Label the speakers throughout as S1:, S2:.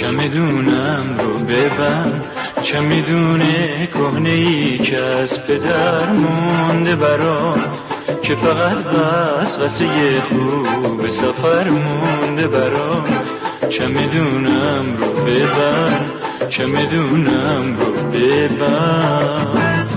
S1: چمدونم رو ببند، چمدونه کهنه‌ای که از پدر مونده برام، که فقط بس واسه یه خوب سفر مونده برام. چمدونم رو ببند، چمدونم رو ببند.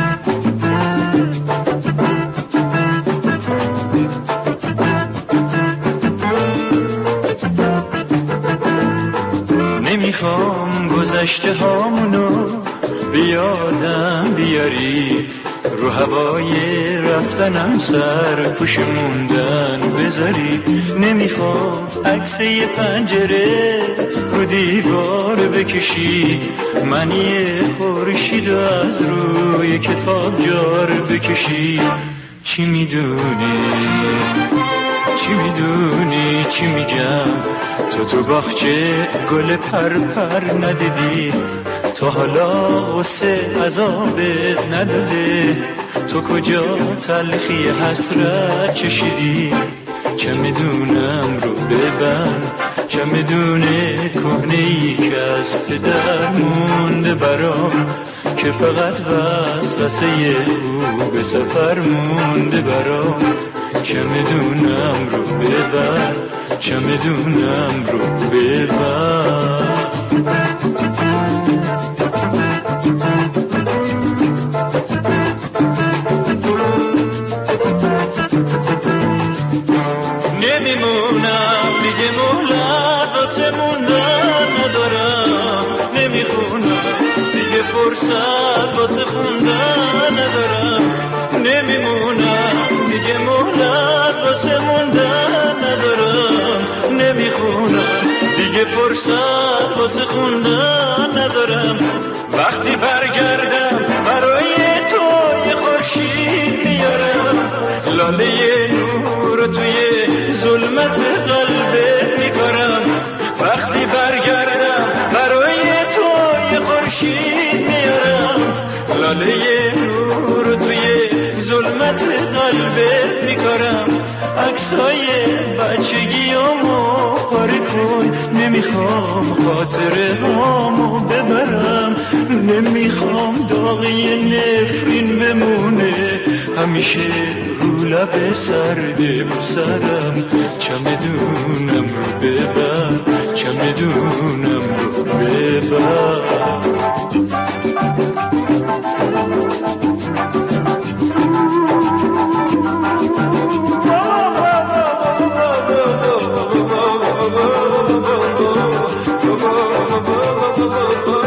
S1: نمیخوام گذشته هامونو بیادم بیاری، رو هوای رفتنم سر پوش موندن بذاری. نمیخوام عکس یه پنجره رو دیوار بکشی، من یه خورشید از روی کتاب جار بکشی. چی میدونی، چی میدونی چی میگم؟ تو باغچه گل پر ندیدی، تو حالا غصه عذابت نداده، تو کجا تلخی حسرت چشیدی؟ چمدونم رو ببند، چمدونه کهنه‌ای که از پدر مونده برام، که فقط بس واسه یه خوب سفر مونده برام. چمدونم رو ببند، چمدونم رو ببند. نمیمونم دیگه مهلت واسه موندن ندارم، نمیخونم دیگه فرصت واسه خوندن ندارم. نمیمونم دیگه مهلت واسه موندن ندارم، نمیخونم دیگه فرصت واسه خوندن ندارم. وقتی برگردم برای تو یه خورشید میارم، لاله نور توی ظلمت قلبت میکارم. وقتی برگردم برای تو یه خورشید میارم، لاله نور توی ظلمت قلبت میکارم. عکسای بچگیامو پاره کن، نمیخوام خاطره هامو ببرم، نمیخوام داغی نفرین بمونه همیشه رو لب سرده و سرم. چمدونم رو ببر، چمدونم رو ببر. Oh,